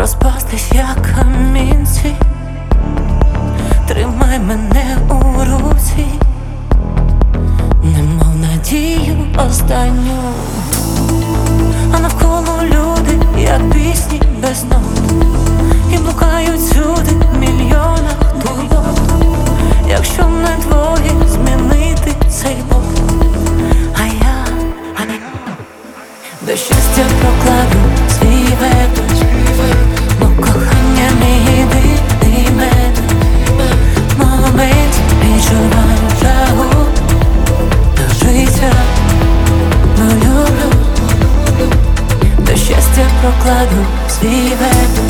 розпастись, як камінці. Тримай мене у руці, немов надію останню. А навколо люди, як пісні без нот, і блукають сюди в мільйонах турбот. Якщо не твоє змінити цей бот, а я до щастя прокладу свій вебеч, бо кохання мій єдиний метод. Мабуть, відчуваю жагу до життя, но люблю. До щастя прокладу свій вебеч.